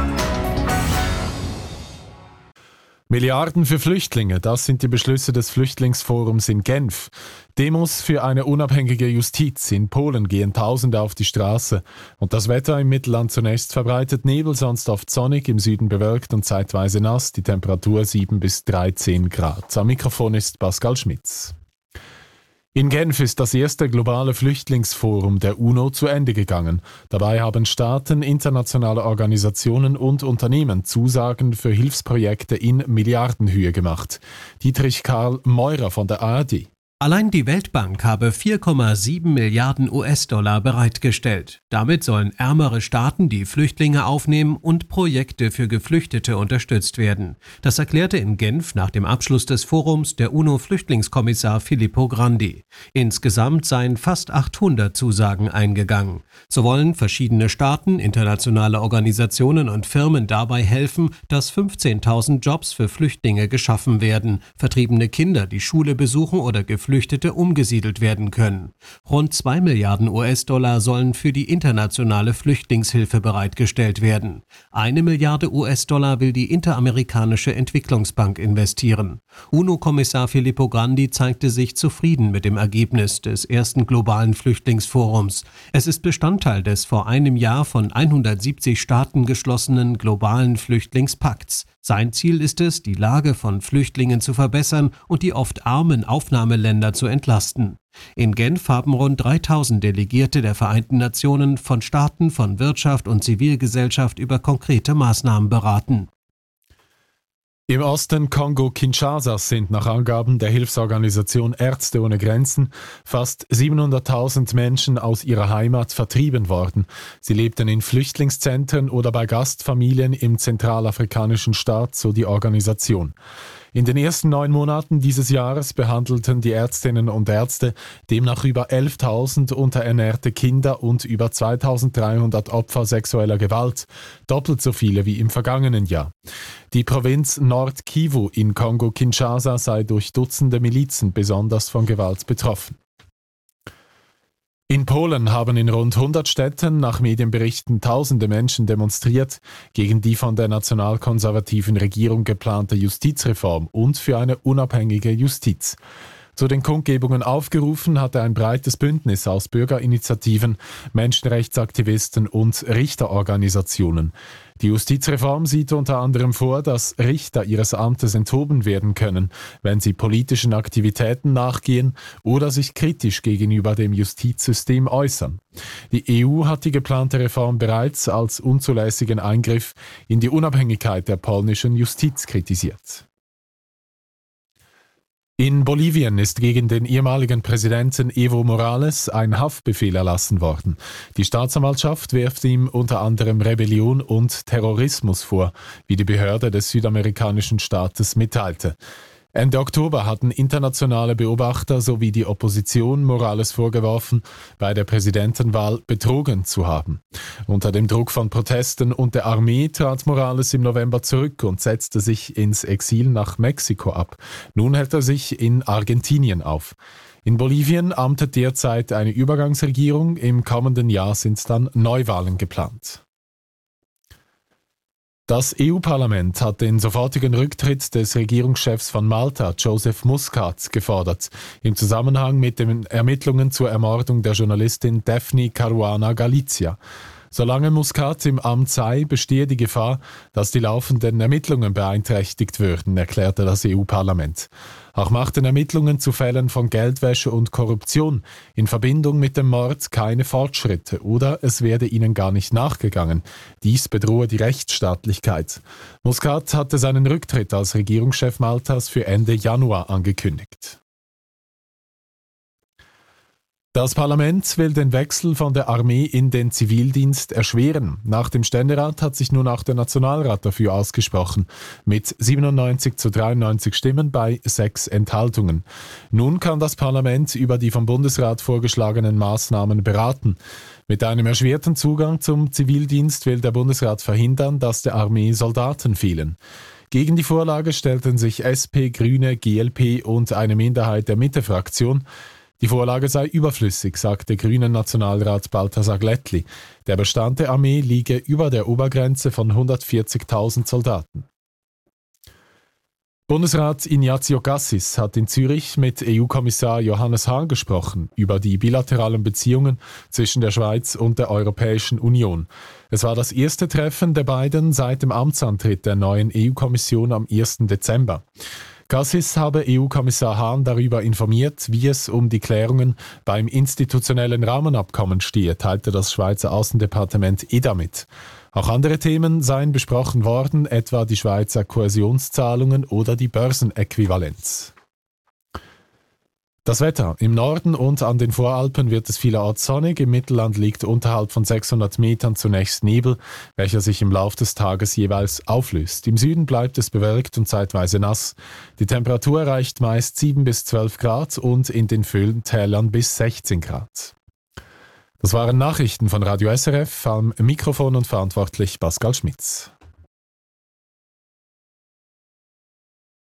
Milliarden für Flüchtlinge, das sind die Beschlüsse des Flüchtlingsforums in Genf. Demos für eine unabhängige Justiz. In Polen gehen Tausende auf die Straße. Und das Wetter im Mittelland zunächst verbreitet Nebel, sonst oft sonnig, im Süden bewölkt und zeitweise nass. Die Temperatur 7 bis 13 Grad. Am Mikrofon ist Pascal Schmitz. In Genf ist das erste globale Flüchtlingsforum der UNO zu Ende gegangen. Dabei haben Staaten, internationale Organisationen und Unternehmen Zusagen für Hilfsprojekte in Milliardenhöhe gemacht. Dietrich Karl Meurer von der ARD. Allein die Weltbank habe 4,7 Milliarden US-Dollar bereitgestellt. Damit sollen ärmere Staaten die Flüchtlinge aufnehmen und Projekte für Geflüchtete unterstützt werden. Das erklärte in Genf nach dem Abschluss des Forums der UNO-Flüchtlingskommissar Filippo Grandi. Insgesamt seien fast 800 Zusagen eingegangen. So wollen verschiedene Staaten, internationale Organisationen und Firmen dabei helfen, dass 15.000 Jobs für Flüchtlinge geschaffen werden, vertriebene Kinder die Schule besuchen oder Geflüchtete umgesiedelt werden können. Rund 2 Milliarden US-Dollar sollen für die internationale Flüchtlingshilfe bereitgestellt werden. 1 Milliarde US-Dollar will die Interamerikanische Entwicklungsbank investieren. UNO-Kommissar Filippo Grandi zeigte sich zufrieden mit dem Ergebnis des ersten globalen Flüchtlingsforums. Es ist Bestandteil des vor einem Jahr von 170 Staaten geschlossenen globalen Flüchtlingspakts. Sein Ziel ist es, die Lage von Flüchtlingen zu verbessern und die oft armen Aufnahmeländer zu entlasten. In Genf haben rund 3000 Delegierte der Vereinten Nationen von Staaten, von Wirtschaft und Zivilgesellschaft über konkrete Maßnahmen beraten. Im Osten Kongo-Kinshasas sind nach Angaben der Hilfsorganisation Ärzte ohne Grenzen fast 700.000 Menschen aus ihrer Heimat vertrieben worden. Sie lebten in Flüchtlingszentren oder bei Gastfamilien im zentralafrikanischen Staat, so die Organisation. In den ersten 9 Monaten dieses Jahres behandelten die Ärztinnen und Ärzte demnach über 11.000 unterernährte Kinder und über 2.300 Opfer sexueller Gewalt, doppelt so viele wie im vergangenen Jahr. Die Provinz Nord-Kivu in Kongo-Kinshasa sei durch Dutzende Milizen besonders von Gewalt betroffen. In Polen haben in rund 100 Städten nach Medienberichten tausende Menschen demonstriert gegen die von der nationalkonservativen Regierung geplante Justizreform und für eine unabhängige Justiz. Zu den Kundgebungen aufgerufen hatte ein breites Bündnis aus Bürgerinitiativen, Menschenrechtsaktivisten und Richterorganisationen. Die Justizreform sieht unter anderem vor, dass Richter ihres Amtes enthoben werden können, wenn sie politischen Aktivitäten nachgehen oder sich kritisch gegenüber dem Justizsystem äußern. Die EU hat die geplante Reform bereits als unzulässigen Eingriff in die Unabhängigkeit der polnischen Justiz kritisiert. In Bolivien ist gegen den ehemaligen Präsidenten Evo Morales ein Haftbefehl erlassen worden. Die Staatsanwaltschaft wirft ihm unter anderem Rebellion und Terrorismus vor, wie die Behörde des südamerikanischen Staates mitteilte. Ende Oktober hatten internationale Beobachter sowie die Opposition Morales vorgeworfen, bei der Präsidentenwahl betrogen zu haben. Unter dem Druck von Protesten und der Armee trat Morales im November zurück und setzte sich ins Exil nach Mexiko ab. Nun hält er sich in Argentinien auf. In Bolivien amtet derzeit eine Übergangsregierung, im kommenden Jahr sind dann Neuwahlen geplant. Das EU-Parlament hat den sofortigen Rücktritt des Regierungschefs von Malta, Joseph Muscat, gefordert, im Zusammenhang mit den Ermittlungen zur Ermordung der Journalistin Daphne Caruana Galizia. Solange Muscat im Amt sei, bestehe die Gefahr, dass die laufenden Ermittlungen beeinträchtigt würden, erklärte das EU-Parlament. Auch machten Ermittlungen zu Fällen von Geldwäsche und Korruption in Verbindung mit dem Mord keine Fortschritte oder es werde ihnen gar nicht nachgegangen. Dies bedrohe die Rechtsstaatlichkeit. Muscat hatte seinen Rücktritt als Regierungschef Maltas für Ende Januar angekündigt. Das Parlament will den Wechsel von der Armee in den Zivildienst erschweren. Nach dem Ständerat hat sich nun auch der Nationalrat dafür ausgesprochen, mit 97:93 Stimmen bei 6 Enthaltungen. Nun kann das Parlament über die vom Bundesrat vorgeschlagenen Maßnahmen beraten. Mit einem erschwerten Zugang zum Zivildienst will der Bundesrat verhindern, dass der Armee Soldaten fehlen. Gegen die Vorlage stellten sich SP, Grüne, GLP und eine Minderheit der Mitte-Fraktion. Die Vorlage sei überflüssig, sagte Grünen Nationalrat Balthasar Glättli. Der Bestand der Armee liege über der Obergrenze von 140.000 Soldaten. Bundesrat Ignazio Cassis hat in Zürich mit EU-Kommissar Johannes Hahn gesprochen über die bilateralen Beziehungen zwischen der Schweiz und der Europäischen Union. Es war das erste Treffen der beiden seit dem Amtsantritt der neuen EU-Kommission am 1. Dezember. Cassis habe EU-Kommissar Hahn darüber informiert, wie es um die Klärungen beim institutionellen Rahmenabkommen stehe, teilte das Schweizer Außendepartement EDA mit. Auch andere Themen seien besprochen worden, etwa die Schweizer Kohäsionszahlungen oder die Börsenäquivalenz. Das Wetter. Im Norden und an den Voralpen wird es vielerorts sonnig. Im Mittelland liegt unterhalb von 600 Metern zunächst Nebel, welcher sich im Lauf des Tages jeweils auflöst. Im Süden bleibt es bewölkt und zeitweise nass. Die Temperatur erreicht meist 7 bis 12 Grad und in den Föhntälern bis 16 Grad. Das waren Nachrichten von Radio SRF, am Mikrofon und verantwortlich Pascal Schmitz.